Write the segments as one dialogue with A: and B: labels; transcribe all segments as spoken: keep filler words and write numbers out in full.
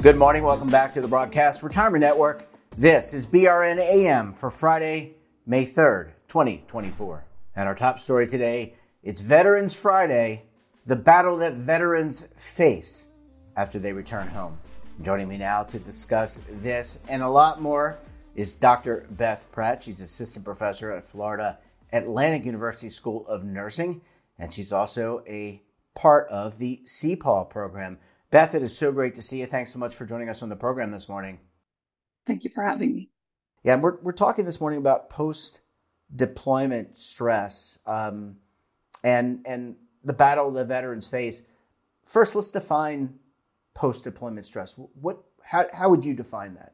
A: Good morning. Welcome back to the Broadcast Retirement Network. This is B R N A M for Friday, May third, twenty twenty-four. And our top story today, it's Veterans Friday, the battle that veterans face after they return home. Joining me now to discuss this and a lot more is Doctor Beth Pratt. She's assistant professor at Florida Atlantic University School of Nursing, and she's also a part of the C P A W program. Beth, it is so great to see you. Thanks so much for joining us on the program this morning.
B: Thank you for having me.
A: Yeah, we're we're talking this morning about post-deployment stress um, and and the battle the veterans face. First, let's define post-deployment stress. What how how would you define that?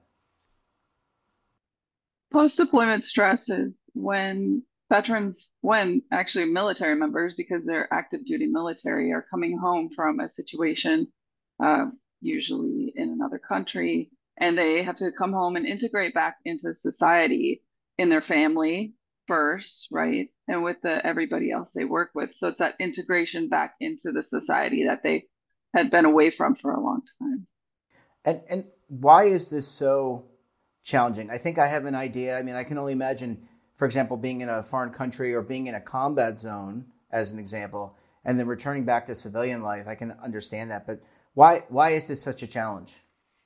B: Post-deployment stress is when veterans, when actually military members, because they're active duty military, are coming home from a situation, uh, usually in another country, and they have to come home and integrate back into society in their family first, right? And with the everybody else they work with. So it's that integration back into the society that they had been away from for a long time.
A: And and why is this so challenging? I think I have an idea. I mean, I can only imagine, for example, being in a foreign country or being in a combat zone, as an example, and then returning back to civilian life. I can understand that, but why why is this such a challenge?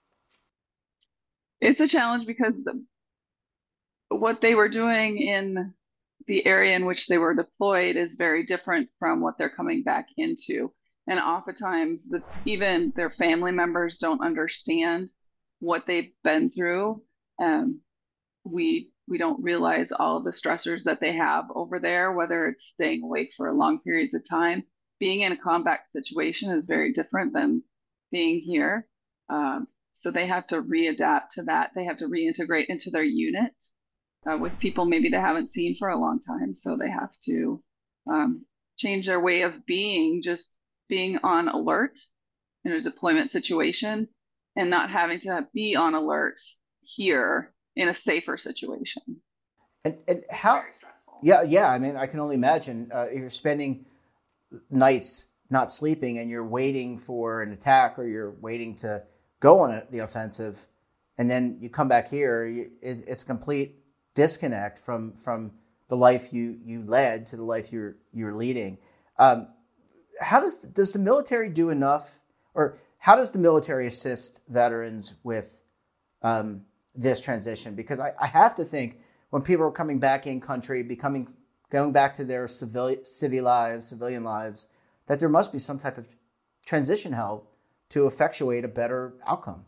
B: It's a challenge because the, what they were doing in the area in which they were deployed is very different from what they're coming back into. And oftentimes, the, even their family members don't understand what they've been through. Um, we we don't realize all of the stressors that they have over there, whether it's staying awake for long periods of time. Being in a combat situation is very different than being here. Um, so they have to readapt to that. They have to reintegrate into their unit uh, with people maybe they haven't seen for a long time. So they have to um, change their way of being, just being on alert in a deployment situation and not having to be on alert here in a safer situation.
A: And and how? Yeah, yeah. I mean, I can only imagine uh, if you're spending nights not sleeping and you're waiting for an attack or you're waiting to go on a, the offensive, and then you come back here, you, it's, it's a complete disconnect from from the life you you led to the life you're you're leading. Um, how does does the military do enough, or how does the military assist veterans with um, this transition? Because I, I have to think when people are coming back in country, becoming going back to their civil civil lives, civilian lives, that there must be some type of transition help to effectuate a better outcome.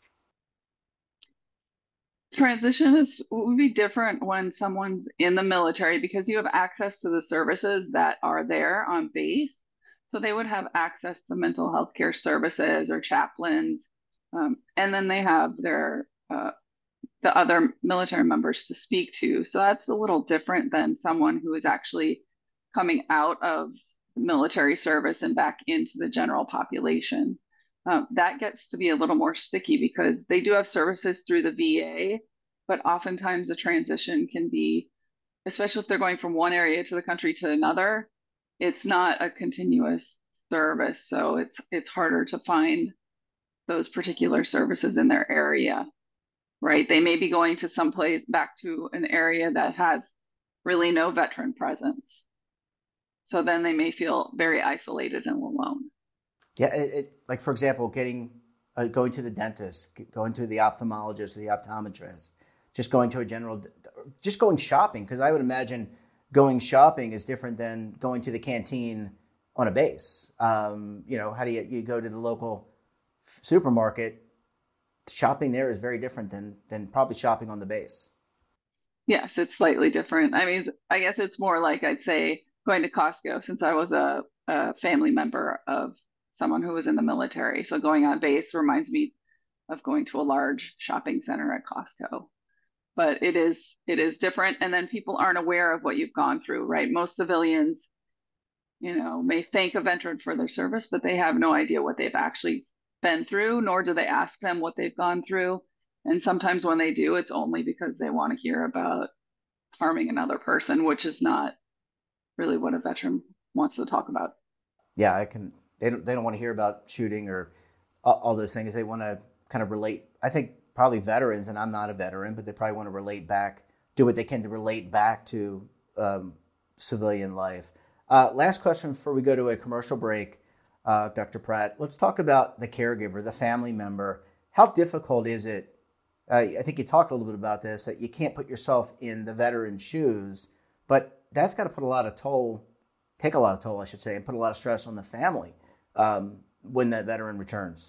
B: Transition is would be different when someone's in the military because you have access to the services that are there on base. So they would have access to mental health care services or chaplains, um, and then they have their uh, the other military members to speak to. So that's a little different than someone who is actually coming out of military service and back into the general population. Um, that gets to be a little more sticky because they do have services through the V A, but oftentimes the transition can be, especially if they're going from one area to the country to another, it's not a continuous service. So it's it's harder to find those particular services in their area. Right? They may be going to someplace back to an area that has really no veteran presence. So then they may feel very isolated and alone.
A: Yeah, it, it, like for example, getting uh, going to the dentist, going to the ophthalmologist, or the optometrist, just going to a general, just going shopping. Because I would imagine going shopping is different than going to the canteen on a base. Um, you know, how do you you go to the local supermarket? Shopping there is very different than than probably shopping on the base.
B: Yes, it's slightly different. I mean, I guess it's more like I'd say going to Costco since I was a, a family member of someone who was in the military. So going on base reminds me of going to a large shopping center at Costco. But it is it is different. And then people aren't aware of what you've gone through, right? Most civilians, you know, may thank a veteran for their service, but they have no idea what they've actually been through, nor do they ask them what they've gone through. And sometimes when they do, it's only because they want to hear about harming another person, which is not really what a veteran wants to talk about.
A: Yeah, I can. They don't. They don't want to hear about shooting or all, all those things. They want to kind of relate. I think probably veterans, and I'm not a veteran, but they probably want to relate back, do what they can to relate back to um, civilian life. Uh, last question before we go to a commercial break, uh, Doctor Pratt. Let's talk about the caregiver, the family member. How difficult is it? Uh, I think you talked a little bit about this, that you can't put yourself in the veteran's shoes, but that's got to put a lot of toll, take a lot of toll, I should say, and put a lot of stress on the family um, when that veteran returns.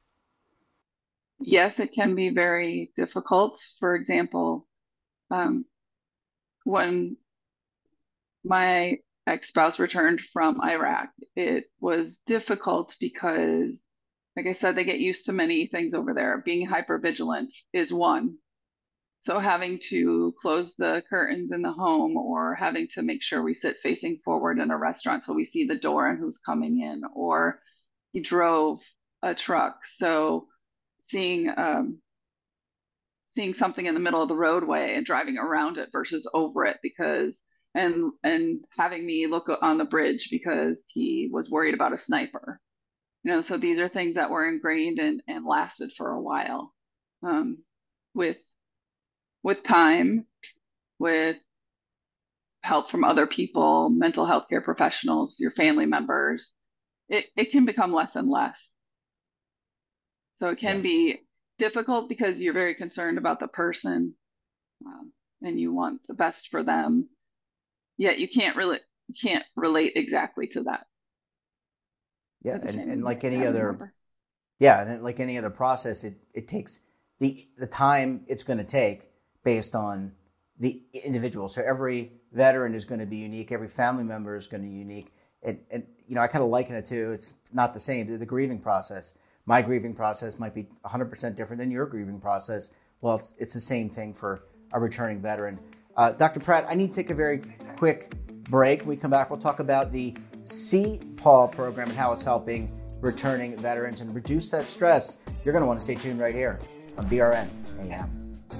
B: Yes, it can be very difficult. For example, um, when my ex-spouse returned from Iraq, it was difficult because, like I said, they get used to many things over there. Being hypervigilant is one. So having to close the curtains in the home, or having to make sure we sit facing forward in a restaurant so we see the door and who's coming in, or he drove a truck. So seeing um, seeing something in the middle of the roadway and driving around it versus over it, because and and having me look on the bridge because he was worried about a sniper. You know, so these are things that were ingrained and, and lasted for a while. Um, with with time, with help from other people, mental health care professionals, your family members, it, it can become less and less. So it
A: Yeah.
B: can be difficult because you're very concerned about the person, um, and you want the best for them. Yet you can't really you can't relate exactly to that
A: Yeah,
B: as a
A: and, and
B: family
A: like any
B: family
A: other,
B: member.
A: yeah, and like any other process, it, it takes the the time it's going to take based on the individual. So every veteran is going to be unique. Every family member is going to be unique. And, and you know, I kind of liken it to, it's not the same, to the grieving process. My grieving process might be one hundred percent different than your grieving process. Well, it's, it's the same thing for a returning veteran. Uh, Doctor Pratt, I need to take a very quick break. When we come back, we'll talk about the C P A W program and how it's helping returning veterans and reduce that stress. You're going to want to stay tuned right here on B R N A M.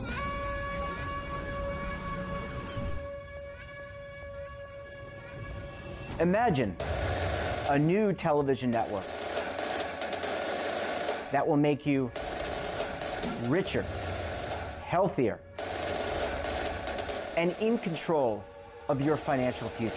A: Imagine a new television network that will make you richer, healthier, and in control of your financial future.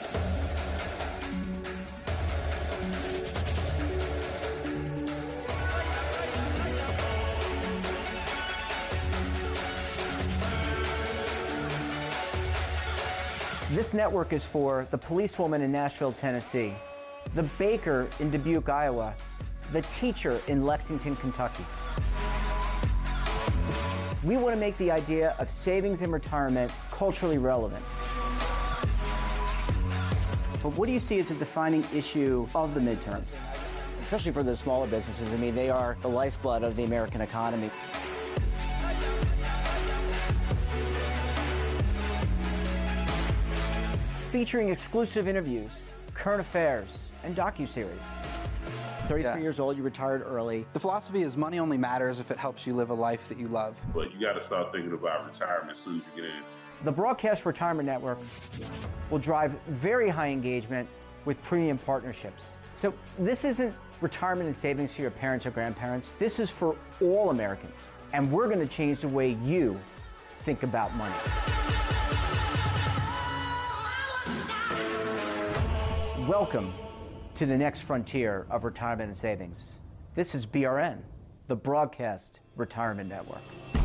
A: This network is for the policewoman in Nashville, Tennessee, the baker in Dubuque, Iowa, the teacher in Lexington, Kentucky. We want to make the idea of savings and retirement culturally relevant. But what do you see as a defining issue of the midterms? Especially for the smaller businesses. I mean, they are the lifeblood of the American economy. Featuring exclusive interviews, current affairs, and docuseries. thirty-three yeah. years old, you retired early.
C: The philosophy is money only matters if it helps you live a life that you love.
D: But you got to start thinking about retirement as soon as you get in.
A: The Broadcast Retirement Network will drive very high engagement with premium partnerships. So this isn't retirement and savings for your parents or grandparents. This is for all Americans. And we're going to change the way you think about money. Welcome to the next frontier of retirement and savings. This is B R N, the Broadcast Retirement Network.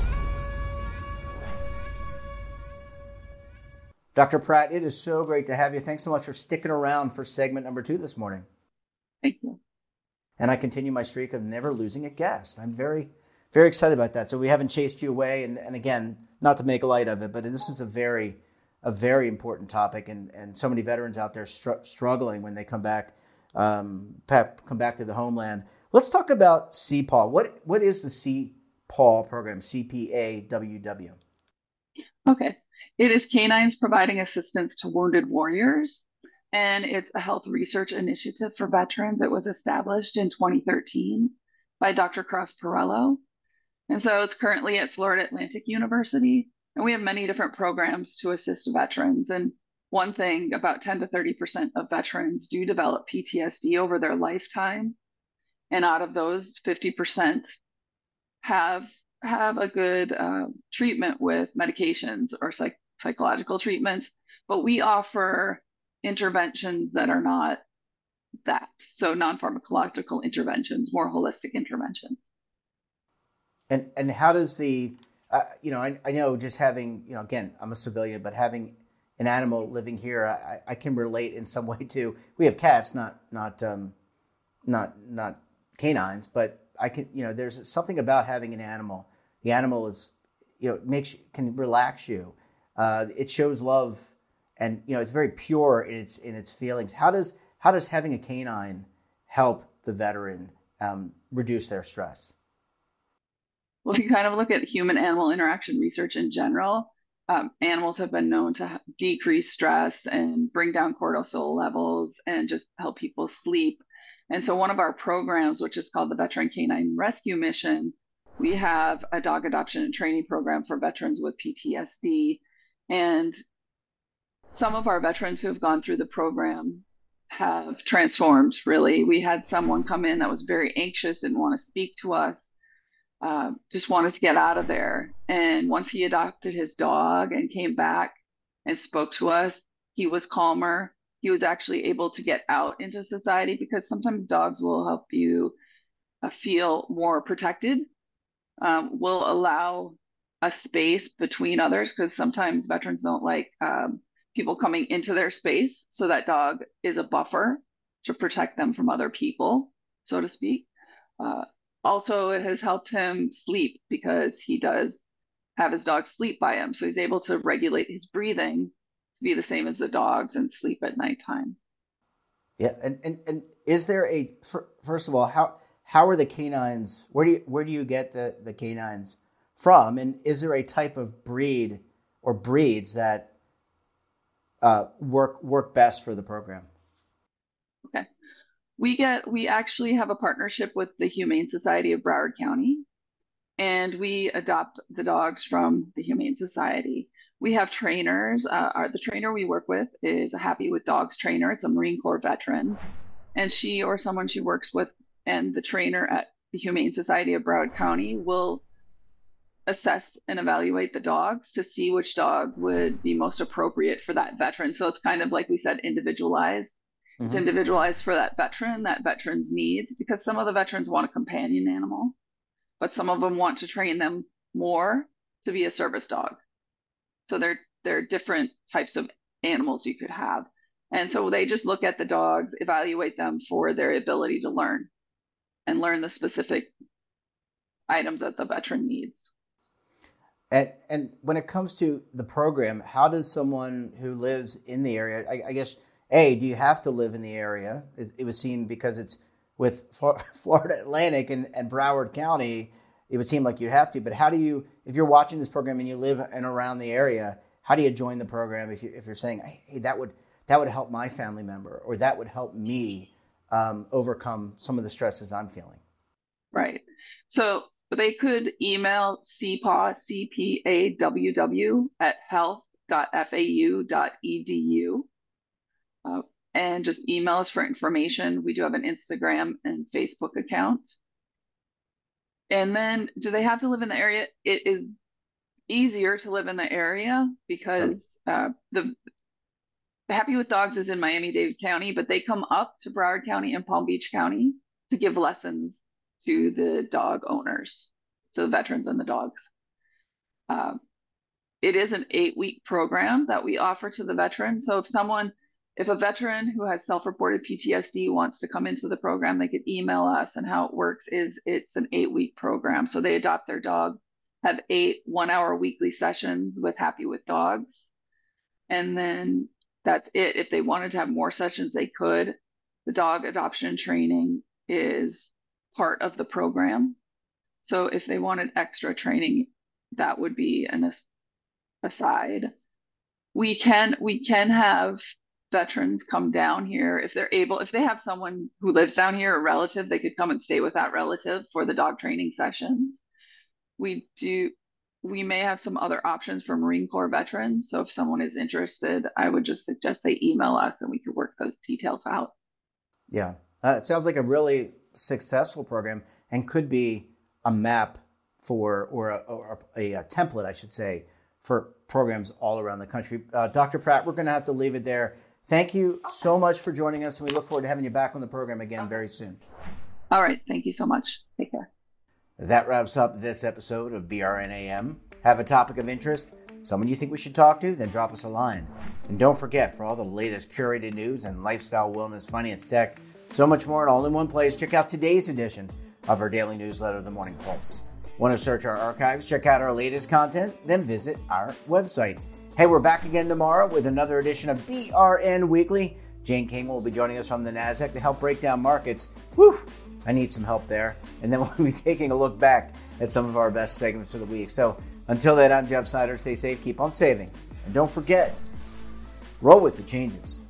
A: Doctor Pratt, it is so great to have you. Thanks so much for sticking around for segment number two this morning.
B: Thank you.
A: And I continue my streak of never losing a guest. I'm very, very excited about that. So we haven't chased you away. And, and again, not to make light of it, but this is a very a very important topic, and, and so many veterans out there str- struggling when they come back, um, come back to the homeland. Let's talk about C P A W. What what is the C P A W program? C P A W W.
B: Okay, it is Canines Providing Assistance to Wounded Warriors, and it's a health research initiative for veterans. It was established in twenty thirteen by Doctor Cross Perello, and so it's currently at Florida Atlantic University. And we have many different programs to assist veterans. And one thing, about ten to thirty percent of veterans do develop P T S D over their lifetime. And out of those, fifty percent have have a good uh, treatment with medications or psych- psychological treatments, but we offer interventions that are not that. So non-pharmacological interventions, more holistic interventions.
A: And and how does the, uh, you know, I, I know just having, you know, again, I'm a civilian, but having an animal living here, I, I can relate in some way to. We have cats, not not um, not not canines, but I can, you know, there's something about having an animal. The animal is, you know, makes can relax you. Uh, it shows love, and you know, it's very pure in its in its feelings. How does how does having a canine help the veteran um, reduce their stress?
B: Well, if you kind of look at human animal interaction research in general, um, animals have been known to decrease stress and bring down cortisol levels and just help people sleep. And so, one of our programs, which is called the Veteran Canine Rescue Mission, we have a dog adoption and training program for veterans with P T S D. And some of our veterans who have gone through the program have transformed, really. We had someone come in that was very anxious, didn't want to speak to us, uh, just wanted to get out of there. And once he adopted his dog and came back and spoke to us, he was calmer. He was actually able to get out into society because sometimes dogs will help you uh, feel more protected, um, will allow a space between others because sometimes veterans don't like um, people coming into their space. So that dog is a buffer to protect them from other people, so to speak. Uh, Also, it has helped him sleep because he does have his dog sleep by him. So he's able to regulate his breathing to be the same as the dogs and sleep at nighttime.
A: Yeah, and, and, and is there a first of all, how how are the canines? Where do you where do you get the, the canines from? And is there a type of breed or breeds that uh, work work best for the program?
B: Okay. We get we actually have a partnership with the Humane Society of Broward County, and we adopt the dogs from the Humane Society. We have trainers. Uh, our, the trainer we work with is a Happy with Dogs trainer. It's a Marine Corps veteran, and she or someone she works with, and the trainer at the Humane Society of Broward County will assess and evaluate the dogs to see which dog would be most appropriate for that veteran. So it's kind of like we said, individualized. It's
A: Mm-hmm.
B: individualized for that veteran, that veteran's needs, because some of the veterans want a companion animal, but some of them want to train them more to be a service dog. So there, there are different types of animals you could have. And so they just look at the dogs, evaluate them for their ability to learn and learn the specific items that the veteran needs.
A: And and when it comes to the program, how does someone who lives in the area, I, I guess, A, do you have to live in the area? It, it would seem because it's with Florida Atlantic and, and Broward County, it would seem like you have to. But how do you, if you're watching this program and you live in around the area, how do you join the program if, you, if you're saying, hey, that would that would help my family member or that would help me um, overcome some of the stresses I'm feeling?
B: Right. So they could email C P A W, C P A W W at health dot F A U dot E D U uh, and just email us for information. We do have an Instagram and Facebook account. And then do they have to live in the area? It is easier to live in the area because uh, the Happy with Dogs is in Miami-Dade County, but they come up to Broward County and Palm Beach County to give lessons to the dog owners, to the veterans and the dogs. Um, it is an eight-week program that we offer to the veteran. So if someone, if a veteran who has self-reported P T S D wants to come into the program, they could email us. And how it works is it's an eight-week program. So they adopt their dog, have eight one-hour weekly sessions with Happy with Dogs, and then that's it. If they wanted to have more sessions, they could. The dog adoption training is part of the program. So if they wanted extra training, that would be an aside. We can we can have veterans come down here if they're able, if they have someone who lives down here, a relative, they could come and stay with that relative for the dog training sessions. We do we may have some other options for Marine Corps veterans. So if someone is interested, I would just suggest they email us and we could work those details out.
A: Yeah, uh, it sounds like a really successful program and could be a map for, or a, or a, a template, I should say, for programs all around the country. Uh, Doctor Pratt, we're going to have to leave it there. Thank you so much for joining us, and we look forward to having you back on the program again very soon.
B: All right. Thank you so much. Take care.
A: That wraps up this episode of B R N A M. Have a topic of interest? Someone you think we should talk to? Then drop us a line. And don't forget, for all the latest curated news and lifestyle, wellness, finance, tech, so much more and all in one place, check out today's edition of our daily newsletter, The Morning Pulse. Want to search our archives, check out our latest content, then visit our website. Hey, we're back again tomorrow with another edition of B R N Weekly. Jane King will be joining us from the NASDAQ to help break down markets. Whew, I need some help there. And then we'll be taking a look back at some of our best segments for the week. So until then, I'm Jeff Snyder. Stay safe, keep on saving. And don't forget, roll with the changes.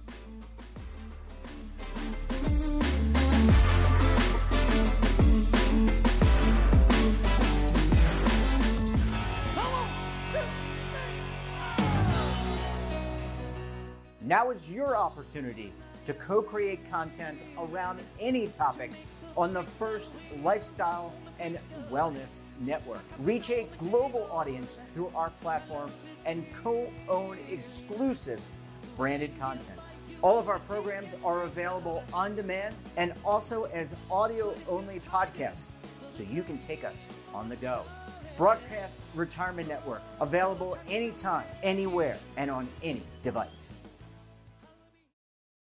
A: Now is your opportunity to co-create content around any topic on the First Lifestyle and Wellness Network. Reach a global audience through our platform and co-own exclusive branded content. All of our programs are available on demand and also as audio-only podcasts, so you can take us on the go. Broadcast Retirement Network, available anytime, anywhere, and on any device.